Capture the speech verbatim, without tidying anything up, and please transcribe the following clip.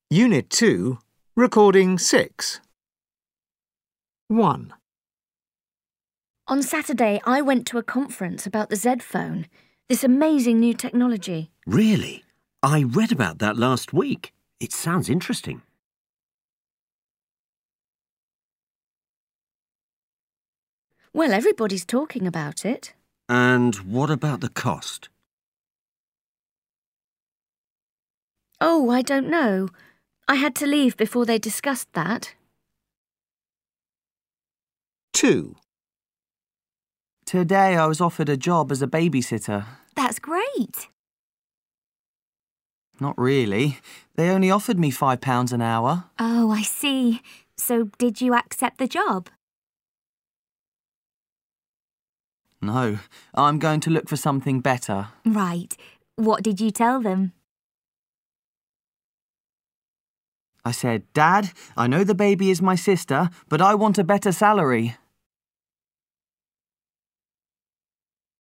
Unit two, Recording six. one. On Saturday, I went to a conference about the Z phone, this amazing new technology. Really? I read about that last week. It sounds interesting. Well, everybody's talking about it. And what about the cost? Oh, I don't know. I had to leave before they discussed that. two. Today I was offered a job as a babysitter. That's great. Not really. They only offered me five pounds an hour. Oh, I see. So did you accept the job? No, I'm going to look for something better. Right. What did you tell them? I said, Dad, I know the baby is my sister, but I want a better salary.